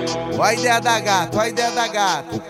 Ó a ideia da gata, ó a ideia da gata.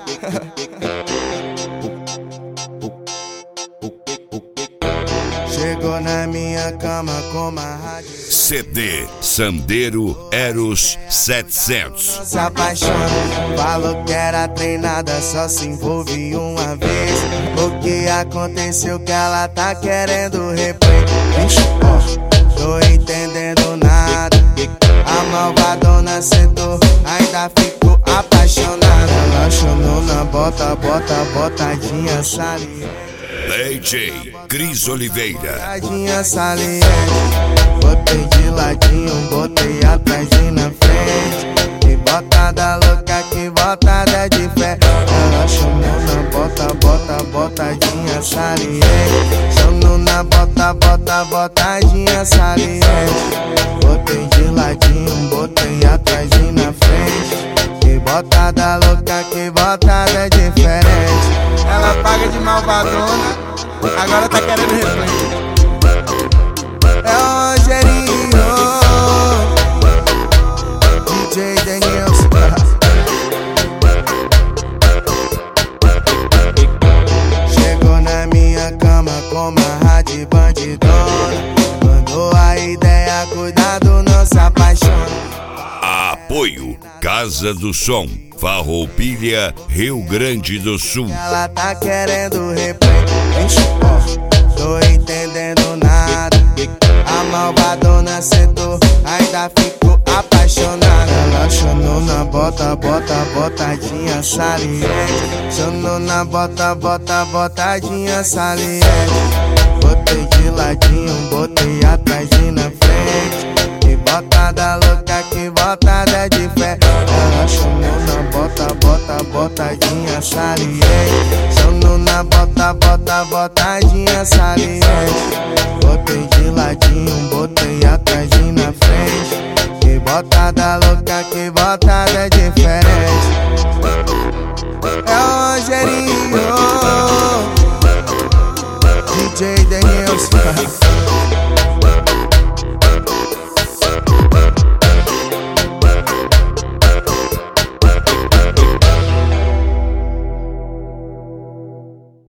Chegou na minha cama com uma rádio. CD Sandero Eros 700. Se apaixona, falou que era treinada, só se envolve uma vez. O que aconteceu que ela tá querendo replay? Tô entendendo nada. A malvadona sentou, ainda ficou apaixonada. Ela chamou na botadinha saliente. DJ Cris Oliveira. Botadinha saliente. Botei de ladinho, botei atrás e na frente. Que botada louca, que botada de fé. Ela chamou na botadinha saliente. Chamou na botadinha saliente. Botei de ladinho, botei atrás e na frente. Que botada louca, que botada diferente. Ela paga de malvadona, agora tá querendo replay. É o Rogerinho, DJ Denilson. Chegou na minha cama com uma rádio bandidona. Mandou a ideia, cuidado, não se apaixona. Apoio Casa do Som, Farroupilha, Rio Grande do Sul. Ela tá querendo replay. Tô entendendo nada. A malvadona sentou, ainda ficou apaixonada. Ela chamou na botadinha saliente. Chamou na botadinha saliente. Botei de ladinho, botei atrás e na frente. Que botada louca, que botada de fé. Ela chamou na botadinha saliente. Chamou na botadinha saliente. Botei de ladinho, botei atrás e na frente. Que botada louca, que botada diferente.